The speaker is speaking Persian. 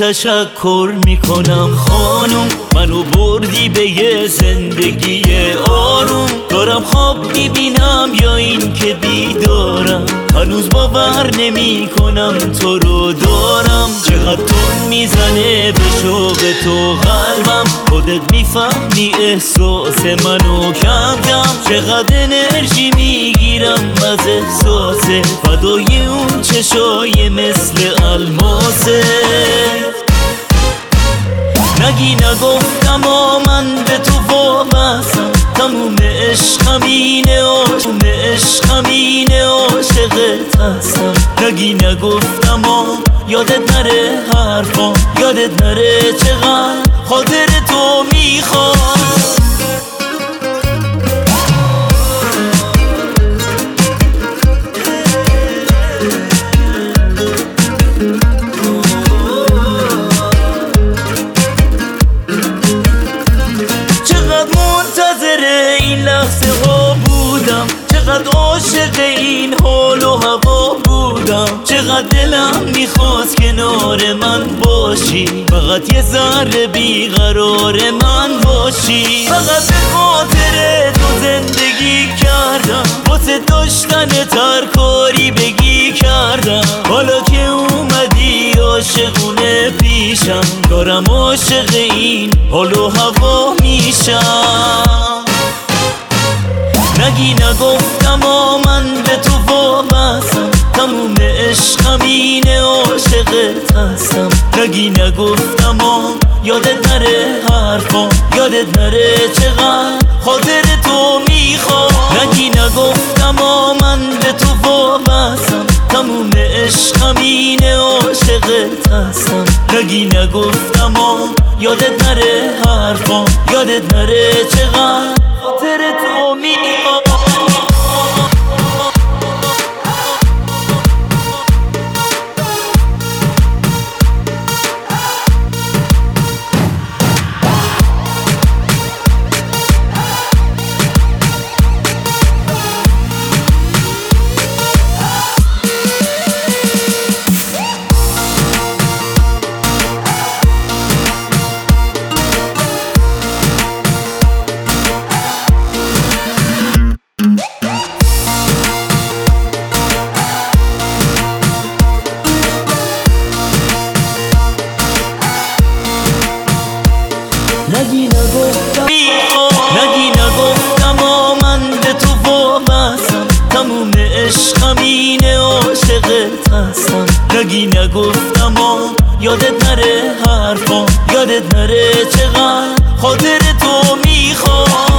تشکر میکنم خانم، منو بردی به یه زندگی آروم. دارم خواب میبینم یا این که بیدارم، هنوز باور نمی کنم تو رو دارم. چقدر تون میزنه به شوق تو قلبم، خودت میفهمی احساس منو کم کم. چقدر انرژی میگیرم از احساس فدای اون چشای مثل الماسه. نگی نگفتم من به تو وابستم، تموم عشقم اینه عاشقت هستم. نگی نگفتم یادت نره حرفام، یادت نره چقدر خاطر تو میخوام. این لحظه ها بودم، چقدر عاشق این حال و هوا بودم. چقدر دلم میخواست کنار من باشی، فقط یه ذره بیقرار من باشی. فقط به خاطر تو زندگی کردم، واسه داشتن ترکاری بگی کردم. حالا که اومدی عاشقونه پیشم، دارم عاشق این حال و هوا میشم. نگی نگفتم من به تو وابستم، تموم عشقم اینه عاشقت هستم. نگی نگفتم یادت نره حرفام، یادت نره چقدر خاطر تو میخوام. نگی نگفتم من به تو وابستم، تموم عشقم اینه عاشقت هستم. نگی نگفتم یادت نره حرفام، یادت نره چقدر خاطر تو میخوام. نگی نگفتم من به تو وابستم، تموم عشقم اینه عاشقت هستم. نگی نگفتم یادت نره حرفام، یادت نره چقدر خاطر تو میخوام.